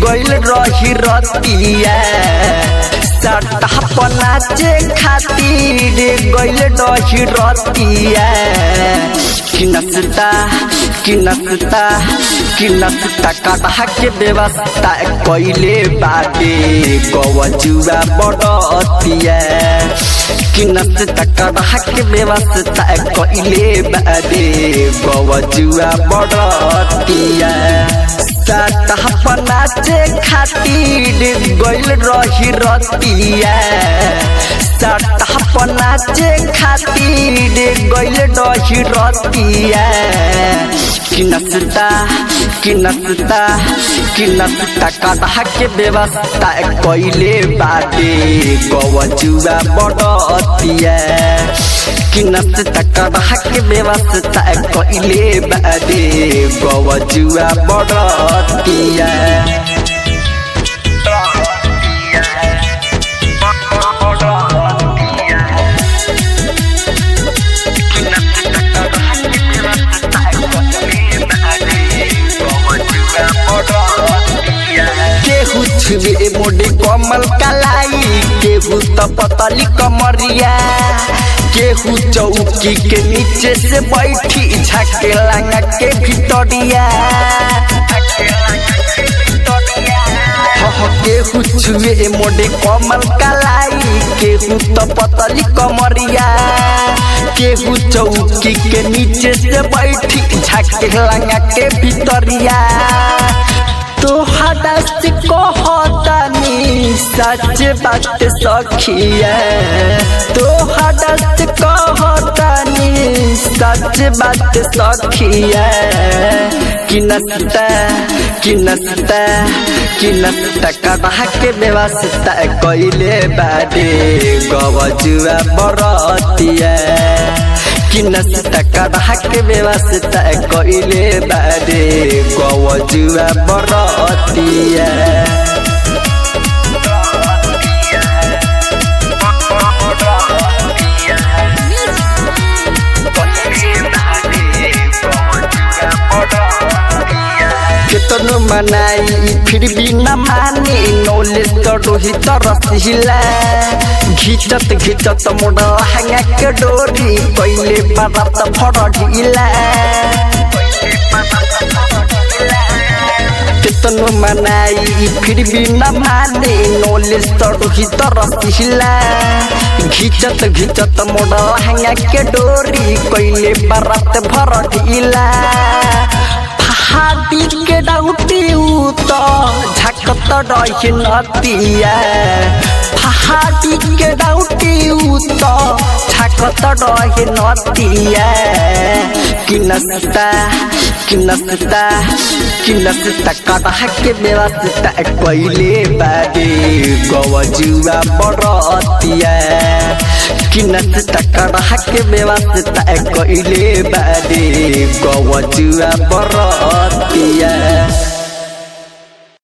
गइल रही रतिया सटा पनाचे खातिर गइल रही रतिया किनसता काटा के व्यवस्था कइले बाटे गवजुआ बड़तिया किनसता काटा के व्यवस्था कइले बाटे गवजुआ बड़तिया सटा पनाचे खातिर गइल रही रतिया सटा पनाचे खातिर गइल रही रतिया किनसता काटा के व्यवस्था कइले बाटे गवजुआ बड़तिया किनसता काटा के व्यवस्था कइले बाटे गवजुआ बड़तिया छुए मोटे कमल कलाई केहू तो पतली कमरिया केहू चौकी के नीचे से बैठी झके लंगा के भितरिया केहू छुए मोटे कमल कलाई केहू तो पतली कमरिया केहू चौकी के नीचे से बैठी झके लंगा के भितरिया तो हदस कहतानी सच बात सखिया तो हदस कहतानी सच बात सखिया किनसता काटा के व्यवस्था कइले बाटे गवजुआ बड़तिया किनसता काटा के व्यवस्था कइले बाटे गवजुआ बड़तिया केतनो मनाई फिर भी न मानी नॉलेज तो रोहित रसिला घिचत मोड़ा लहंगा के डोरी कइले बारात भर ढीला केतनो मनाई फिर भी न मानी नॉलेज तो रोहित रसिला घिचत मोड़ा लहंगा के डोरी कइले बारात भर ढीला हाथी के डाउटी तो झकत रही नतिया हाथी के डाउटी तो झकत रही नतिया किनसता काटा के व्यवस्था कइले बाटे गवजुआ बड़तिया किनसता काटा के व्यवस्था कइले बाटे गवजुआ बड़तिया।